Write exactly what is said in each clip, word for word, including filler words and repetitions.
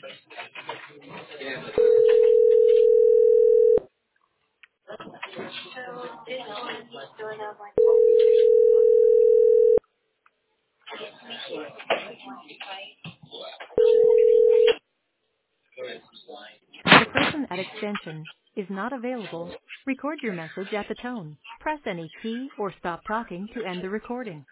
The person at extension is not available. Record your message at the tone. Press any key or stop talking to end the recording.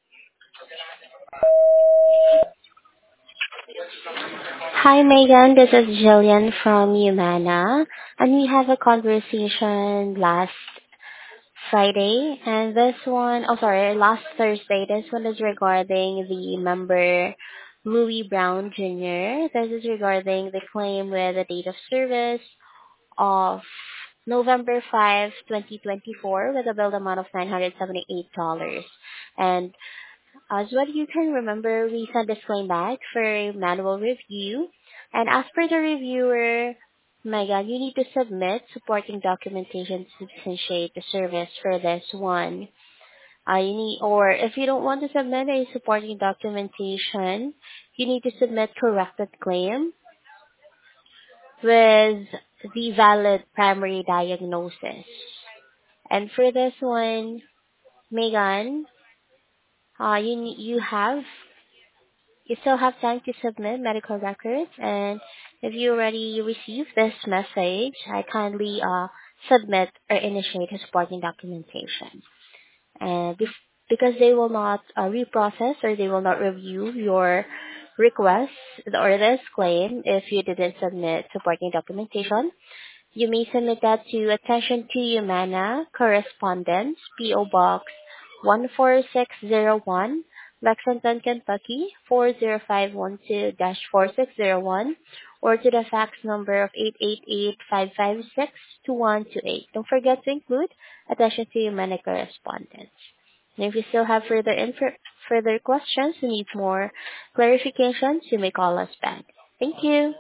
Hi, Megan. This is Jillian from Humana, and we have a conversation last Friday, and this one, oh sorry, last Thursday. This one is regarding the member Louis Brown Junior This is regarding the claim with the date of service of November fifth, twenty twenty-four, with a billed amount of nine hundred seventy-eight dollars. And as what you can remember, we sent this claim back for a manual review. And as per the reviewer, Megan, you need to submit supporting documentation to substantiate the service for this one. Uh, you need, or if you don't want to submit a supporting documentation, you need to submit corrected claim with the valid primary diagnosis. And for this one, Megan, uh, you ne- you have you still have time to submit medical records, and if you already received this message, I kindly uh, submit or initiate a supporting documentation. And bef- because they will not uh, reprocess or they will not review your request or this claim if you didn't submit supporting documentation, you may submit that to Attention to Humana, Correspondence, P O. Box one four six zero one, Lexington, Kentucky four zero five one two dash four six zero one, or to the fax number of eight eight eight, five five six, two one two eight. Don't forget to include Attention to Humana Correspondence. And if you still have further infor- further questions and need more clarifications, you may call us back. Thank you.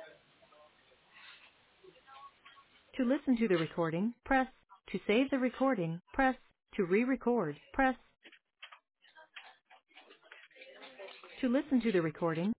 To listen to the recording, press. To save the recording, press. To re-record, press. To listen to the recording,